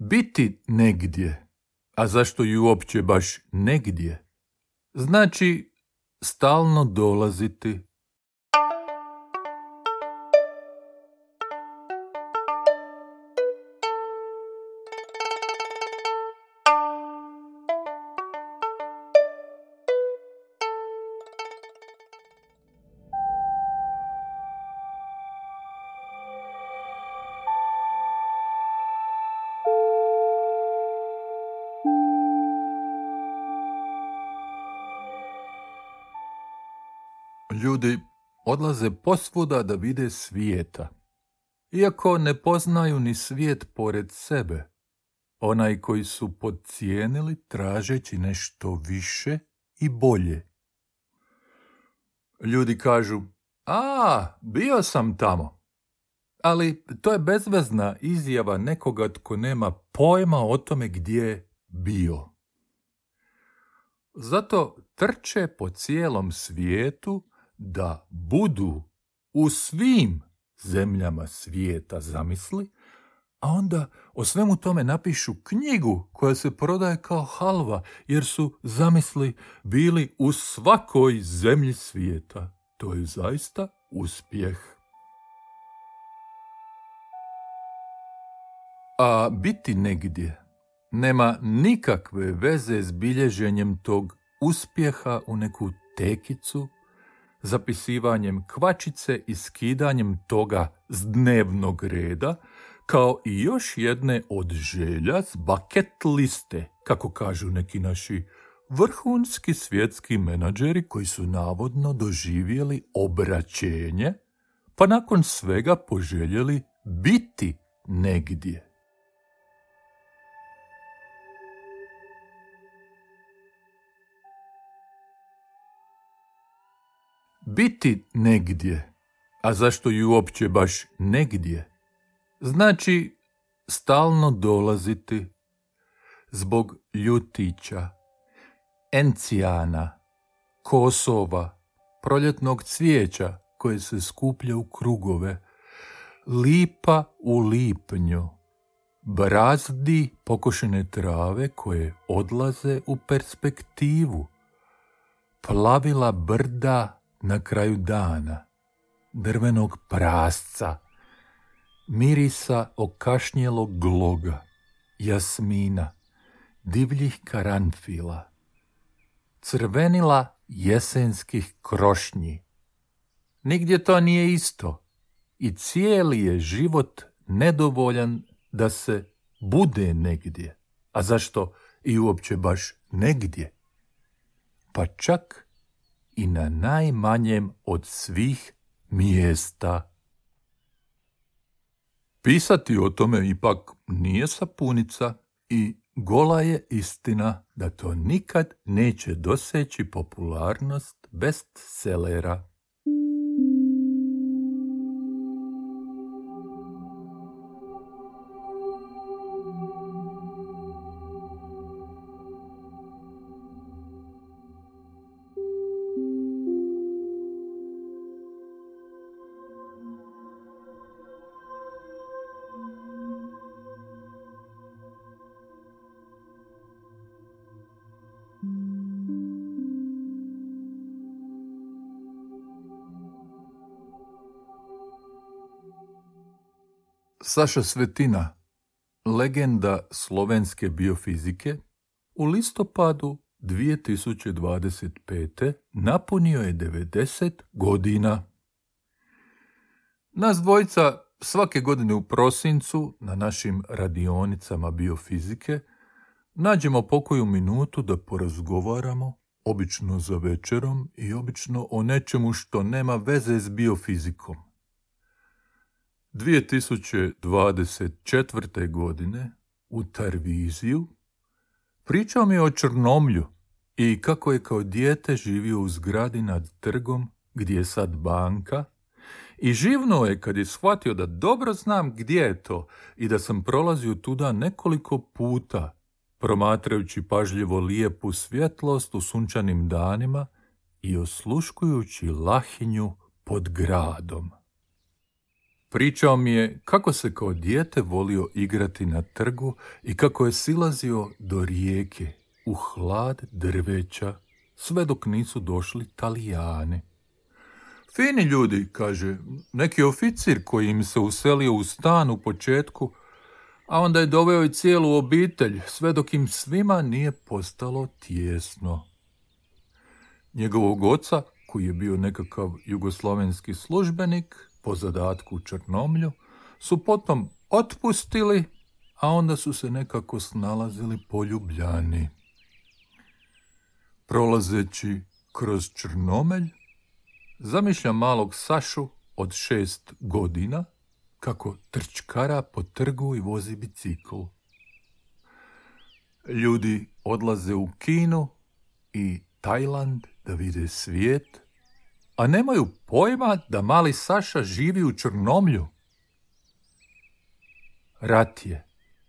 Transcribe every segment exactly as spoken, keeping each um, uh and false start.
Biti negdje, a zašto i uopće baš negdje, znači stalno dolaziti. Ljudi odlaze posvuda da vide svijeta, iako ne poznaju ni svijet pored sebe, onaj koji su podcijenili tražeći nešto više i bolje. Ljudi kažu, a, bio sam tamo, ali to je bezvezna izjava nekoga tko nema pojma o tome gdje je bio. Zato trče po cijelom svijetu da budu u svim zemljama svijeta, zamisli, a onda o svemu tome napišu knjigu koja se prodaje kao halva, jer su, zamisli, bili u svakoj zemlji svijeta. To je zaista uspjeh. A biti negdje nema nikakve veze s bilježenjem tog uspjeha u neku tekicu, zapisivanjem kvačice i skidanjem toga s dnevnog reda, kao i još jedne od želja s bucket liste, kako kažu neki naši vrhunski svjetski menadžeri koji su navodno doživjeli obraćenje, pa nakon svega poželjeli biti negdje. Biti negdje, a zašto i uopće baš negdje, znači stalno dolaziti zbog ljutića, encijana, kosova, proljetnog cvijeća koje se skuplja u krugove, lipa u lipnju, brazdi pokošene trave koje odlaze u perspektivu, plavila brda na kraju dana, drvenog prasca, mirisa okašnjelog gloga, jasmina, divljih karanfila, crvenila jesenskih krošnji. Nigdje to nije isto i cijeli je život nedovoljan da se bude negdje. A zašto i uopće baš negdje? Pa čak i na najmanjem od svih mjesta. Pisati o tome ipak nije sapunica i gola je istina da to nikad neće doseći popularnost bestsellera. Saša Svetina, legenda slovenske biofizike, u listopadu dvije tisuće dvadeset pete. napunio je devedeset godina. Nas dvojica svake godine u prosincu na našim radionicama biofizike nađemo pokoju minutu da porazgovaramo, obično za večerom i obično o nečemu što nema veze s biofizikom. dvije tisuće dvadeset četvrte. godine u Tarviziju pričao mi je o Črnomlju i kako je kao dijete živio u zgradi nad trgom gdje je sad banka i živnuo je kad je shvatio da dobro znam gdje je to i da sam prolazio tuda nekoliko puta, promatrajući pažljivo lijepu svjetlost u sunčanim danima i osluškujući lahinju pod gradom. Pričao mi je kako se kao dijete volio igrati na trgu i kako je silazio do rijeke u hlad drveća sve dok nisu došli Talijani. Fini ljudi, kaže, neki oficir koji im se uselio u stan u početku, a onda je doveo i cijelu obitelj, sve dok im svima nije postalo tijesno. Njegovog oca, koji je bio nekakav jugoslavenski službenik, po zadatku u Črnomlju, su potom otpustili, a onda su se nekako snalazili po Ljubljani. Prolazeći kroz Črnomelj, zamišljam malog Sašu od šest godina, kako trčkara po trgu i vozi bicikl. Ljudi odlaze u Kinu i Tajland da vide svijet, a nemaju pojma da mali Saša živi u Črnomlju. Rat je.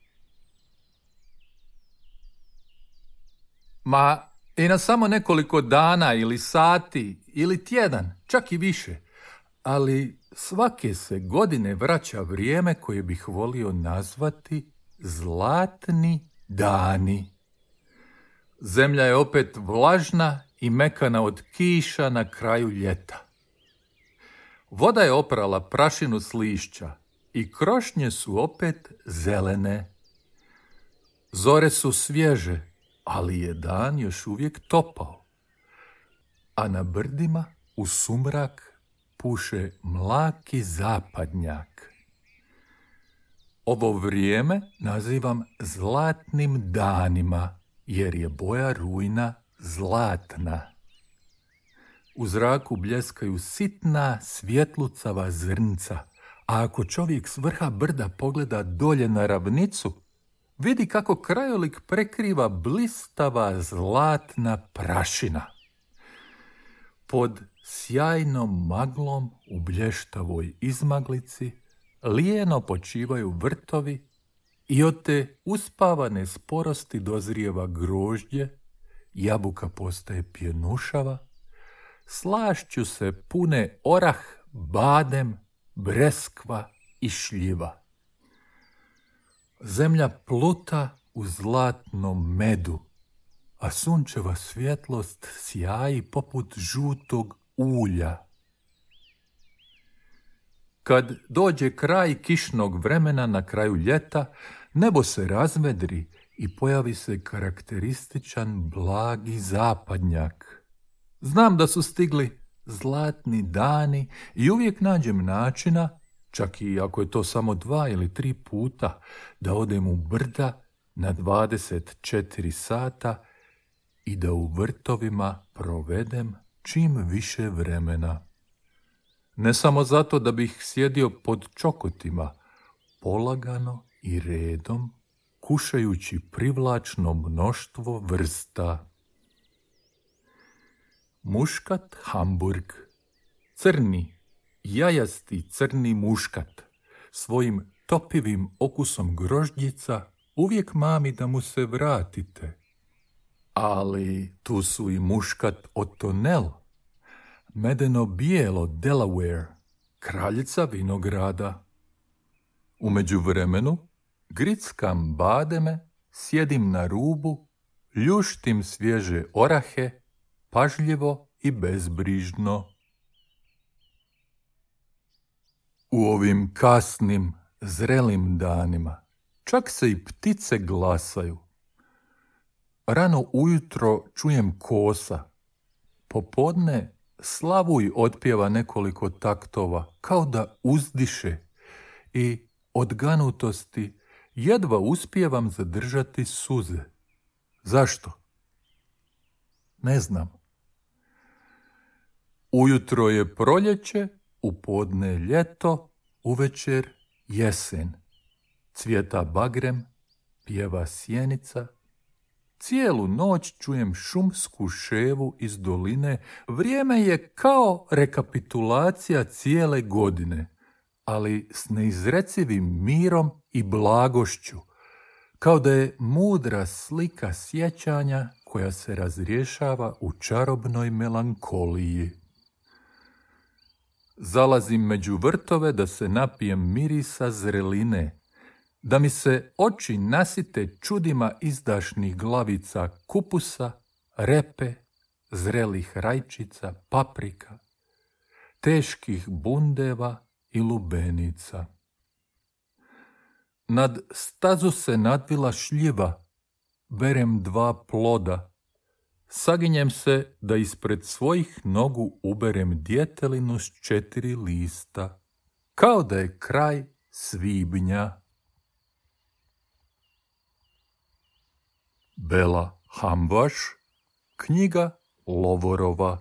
Ma i na samo nekoliko dana ili sati ili tjedan, čak i više, ali svake se godine vraća vrijeme koje bih volio nazvati zlatni dani. Zemlja je opet vlažna i mekana od kiša na kraju ljeta. Voda je oprala prašinu s lišća i krošnje su opet zelene. Zore su svježe, ali je dan još uvijek topao. A na brdima u sumrak puše mlaki zapadnjak. Ovo vrijeme nazivam zlatnim danima, jer je boja rujna zlatna. U zraku bljeskaju sitna svjetlucava zrnca, a ako čovjek s vrha brda pogleda dolje na ravnicu, vidi kako krajolik prekriva blistava zlatna prašina. Pod sjajnom maglom u blještavoj izmaglici lijeno počivaju vrtovi i od te uspavane sporosti dozrijeva grožđe, jabuka postaje pjenušava, slašću se pune orah, badem, breskva i šljiva. Zemlja pluta u zlatnom medu, a sunčeva svjetlost sjaji poput žutog ulja. Kad dođe kraj kišnog vremena na kraju ljeta, nebo se razvedri i pojavi se karakterističan blagi zapadnjak. Znam da su stigli zlatni dani i uvijek nađem načina, čak i ako je to samo dva ili tri puta, da odem u brda na dvadeset četiri sata i da u vrtovima provedem čim više vremena. Ne samo zato da bih sjedio pod čokotima, polagano i redom, kušajući privlačno mnoštvo vrsta. Muškat Hamburg. Crni, jajasti crni muškat, svojim topivim okusom grožđica uvijek mami da mu se vratite. Ali tu su i muškat Otonel, medeno bijelo Delaware, kraljica vinograda. U međuvremenu grickam bademe, sjedim na rubu, ljuštim svježe orahe, pažljivo i bezbrižno. U ovim kasnim, zrelim danima čak se i ptice glasaju. Rano ujutro čujem kosa, popodne slavuj otpjeva nekoliko taktova, kao da uzdiše, i od ganutosti jedva uspijevam zadržati suze. Zašto? Ne znam. Ujutro je proljeće, u podne ljeto, uvečer jesen. Cvjeta bagrem, pjeva sjenica. Cijelu noć čujem šumsku ševu iz doline. Vrijeme je kao rekapitulacija cijele godine, ali s neizrecivim mirom i blagošću, kao da je mudra slika sjećanja koja se razrješava u čarobnoj melankoliji. Zalazim među vrtove da se napijem mirisa zreline, da mi se oči nasite čudima izdašnih glavica kupusa, repe, zrelih rajčica, paprika, teških bundeva i lubenica. Nad stazu se nadvila šljiva, berem dva ploda, saginjem se da ispred svojih nogu uberem djetelinu s četiri lista, kao da je kraj svibnja. Bela Hamvaš, knjiga Lovorova.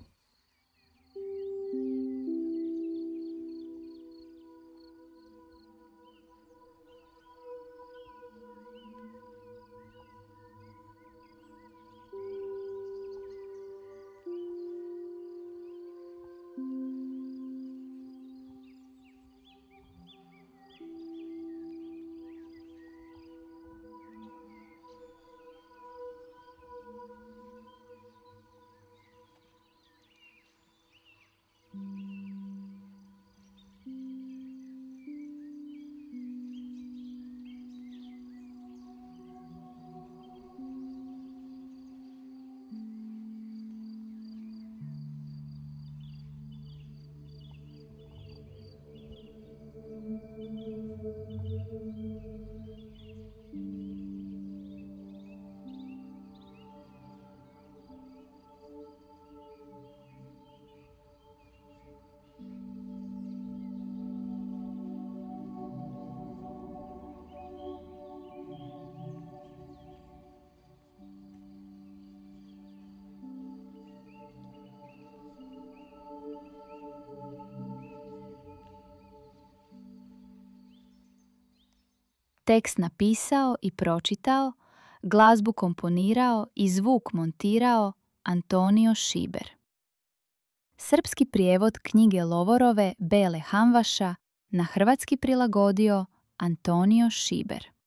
Tekst napisao i pročitao, glazbu komponirao i zvuk montirao Antonio Šiber. Srpski prijevod knjige Lovorove Bele Hamvaša na hrvatski prilagodio Antonio Šiber.